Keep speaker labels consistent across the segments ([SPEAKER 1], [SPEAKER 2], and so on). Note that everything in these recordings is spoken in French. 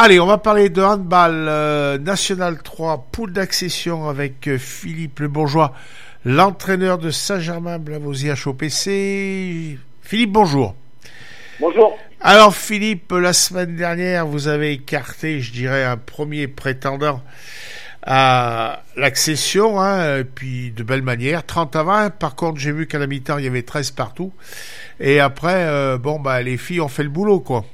[SPEAKER 1] Allez, on va parler de handball National 3, poule d'accession avec Philippe Le Bourgeois, l'entraîneur de Saint-Germain-Blavozy HOPC. Philippe, bonjour.
[SPEAKER 2] Bonjour.
[SPEAKER 1] Alors Philippe, la semaine dernière, vous avez écarté, je dirais, un premier prétendant à l'accession, et puis de belle manière, 30-20. Par contre, j'ai vu qu'à la mi-temps, il y avait 13 partout. Et après, les filles ont fait le boulot, quoi.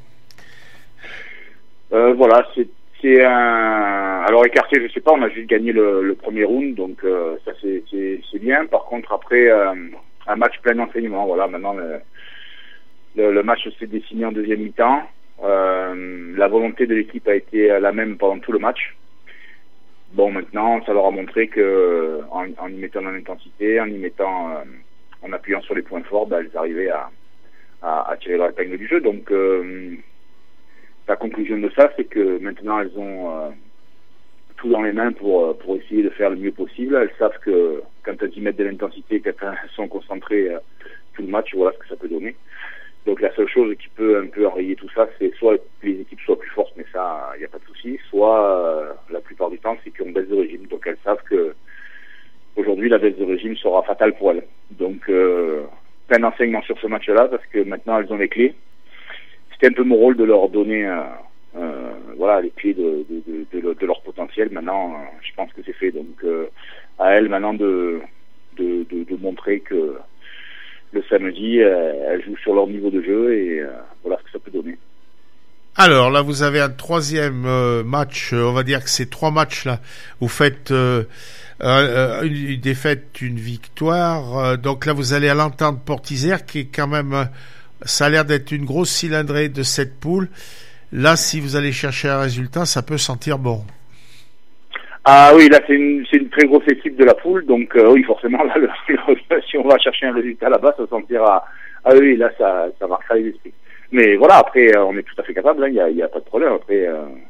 [SPEAKER 2] Voilà, c'est un... Alors écarté, je sais pas, on a juste gagné le premier round, donc ça c'est bien. Par contre, après, un match plein d'enseignements, voilà, maintenant le match s'est dessiné en deuxième mi-temps. La volonté de l'équipe a été la même pendant tout le match. Bon, maintenant, ça leur a montré que en y mettant dans l'intensité, en appuyant sur les points forts, elles arrivaient à tirer leur épingle du jeu. Donc, la conclusion de ça, c'est que maintenant, elles ont tout dans les mains pour essayer de faire le mieux possible. Elles savent que quand elles y mettent de l'intensité, quand elles sont concentrées tout le match, voilà ce que ça peut donner. Donc la seule chose qui peut un peu enrayer tout ça, c'est soit que les équipes soient plus fortes, mais ça, il n'y a pas de souci, soit la plupart du temps, c'est qu'on baisse de régime. Donc elles savent que aujourd'hui, la baisse de régime sera fatale pour elles. Donc plein d'enseignements sur ce match-là, parce que maintenant, elles ont les clés. C'était un peu mon rôle de leur donner les clés de leur potentiel. Maintenant, je pense que c'est fait. Donc à elles maintenant de montrer que le samedi, elles jouent sur leur niveau de jeu et voilà ce que ça peut donner.
[SPEAKER 1] Alors là, vous avez un troisième match, on va dire que ces 3 matchs là, vous faites une défaite, une victoire. Donc là, vous allez à l'Entente Port-Isère qui est quand même, ça a l'air d'être une grosse cylindrée de cette poule. Là, si vous allez chercher un résultat, ça peut sentir bon.
[SPEAKER 2] Ah oui, là c'est une très grosse équipe de la poule, donc oui forcément là si on va chercher un résultat là-bas, ça sentira oui là ça marquera les esprits. Mais voilà, après on est tout à fait capable, il y a pas de problème. Après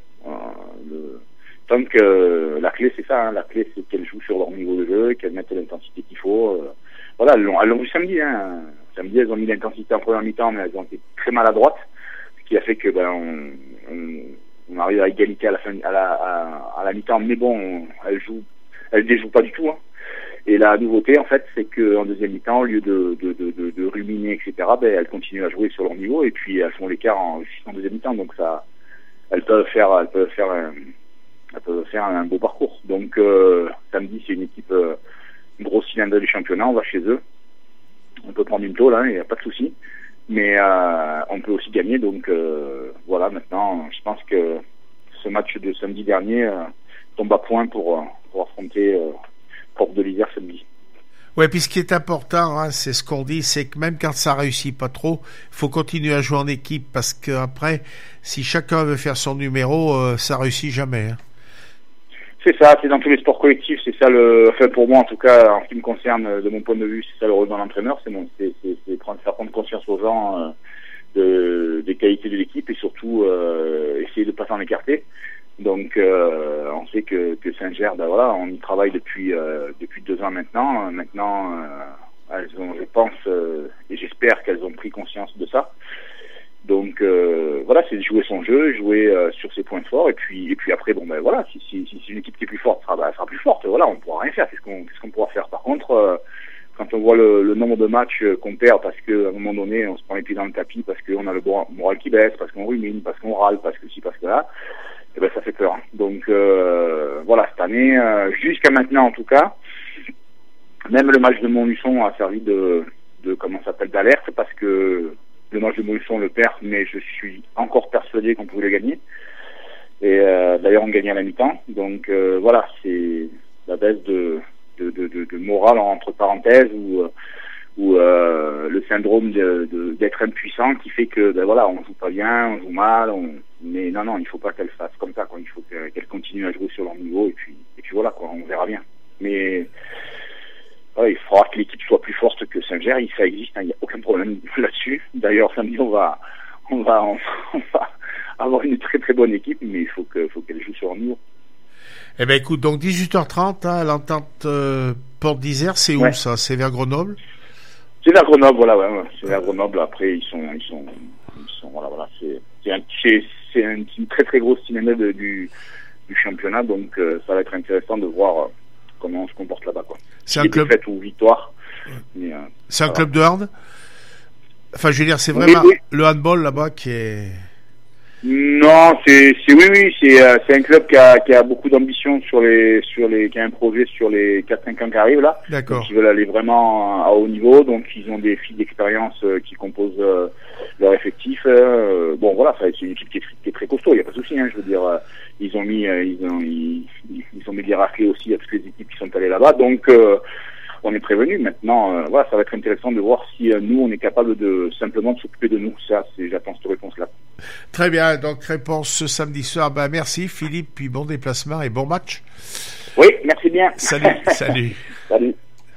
[SPEAKER 2] tant que la clé c'est ça, la clé c'est qu'elles jouent sur leur niveau de jeu, qu'elles mettent l'intensité qu'il faut. Voilà, elles l'ont vu samedi. Samedi elles ont mis l'intensité en première mi-temps, mais elles ont été très maladroites, ce qui a fait que on arrive à égalité à la fin, à la mi-temps, mais bon, elles déjouent pas du tout. Et la nouveauté, en fait, c'est que en deuxième mi-temps, au lieu de ruminer, etc., elles continuent à jouer sur leur niveau et puis elles font l'écart en deuxième mi-temps. Donc ça, elles peuvent faire un beau parcours. Donc samedi, c'est une équipe, une grosse cylindrée du championnat. On va chez eux. On peut prendre une tôle, il n'y a pas de souci. Mais on peut aussi gagner, donc voilà, maintenant, je pense que ce match de samedi dernier tombe à point pour affronter Porte de l'Isère samedi.
[SPEAKER 1] Ouais, puis ce qui est important, c'est ce qu'on dit, c'est que même quand ça réussit pas trop, il faut continuer à jouer en équipe, parce qu'après, si chacun veut faire son numéro, ça réussit jamais.
[SPEAKER 2] C'est ça, c'est dans tous les sports collectifs, c'est ça pour moi en tout cas, en ce qui me concerne, de mon point de vue, c'est ça le rôle d'un entraîneur, c'est faire prendre conscience aux gens des qualités de l'équipe et surtout essayer de pas s'en écarter. Donc on sait que Saint-Ger, on y travaille depuis 2 ans maintenant. Maintenant, elles ont, je pense, et j'espère qu'elles ont pris conscience de ça. Donc c'est de jouer son jeu, jouer sur ses points forts et puis après si c'est une équipe qui est plus forte, elle sera plus forte. Voilà, on pourra rien faire. Qu'est-ce qu'on pourra faire? Par contre, quand on voit le nombre de matchs qu'on perd parce qu'à un moment donné on se prend les pieds dans le tapis, parce qu'on a le moral qui baisse, parce qu'on rumine, parce qu'on râle, parce que ci, parce que là, ça fait peur. Donc cette année, jusqu'à maintenant en tout cas, même le match de Montluçon a servi d'alerte, parce que le match de Montluçon on le perd, mais je suis encore persuadé qu'on pouvait le gagner. Et d'ailleurs on gagnait à la mi-temps. Donc c'est la baisse de morale entre parenthèses ou le syndrome d'être impuissant qui fait que on joue pas bien, on joue mal, mais non, il faut pas qu'elle fasse comme ça, quoi. Il faut qu'elle continue à jouer sur leur niveau et puis voilà, quoi, on verra bien. Mais il faudra que l'équipe soit plus forte que Saint-Ger, ça existe, il n'y a aucun problème là-dessus. D'ailleurs samedi on va avoir une très très bonne équipe, mais il faut qu'elle joue sur leur niveau.
[SPEAKER 1] Eh ben écoute, donc 18h30, l'Entente Porte d'Isère, c'est où ça? C'est vers Grenoble?
[SPEAKER 2] C'est vers Grenoble, voilà, c'est vers Grenoble. Après, ils sont, c'est c'est une très très grosse team du championnat, donc ça va être intéressant de voir comment on se comporte là-bas, quoi.
[SPEAKER 1] C'est un club
[SPEAKER 2] défaite ou victoire. Mais,
[SPEAKER 1] c'est un club de hand. Enfin, je veux dire, c'est vraiment le handball là-bas qui est.
[SPEAKER 2] Non, c'est un club qui a beaucoup d'ambition qui a un projet sur les 4-5 ans qui arrivent là.
[SPEAKER 1] D'accord.
[SPEAKER 2] Donc, ils veulent aller vraiment à haut niveau, donc ils ont des filles d'expérience qui composent leur effectif. Bon voilà, c'est une équipe qui est très costaud, il y a pas de souci, hein, je veux dire, ils ont mis des raclés aussi à toutes les équipes qui sont allées là-bas, donc on est prévenu. Maintenant, voilà, ça va être intéressant de voir si nous on est capable de simplement de s'occuper de nous. Ça, j'attends cette réponse-là.
[SPEAKER 1] Très bien, donc réponse ce samedi soir. Ben merci Philippe, puis bon déplacement et bon match.
[SPEAKER 2] Oui, merci bien.
[SPEAKER 1] Salut.
[SPEAKER 2] Salut.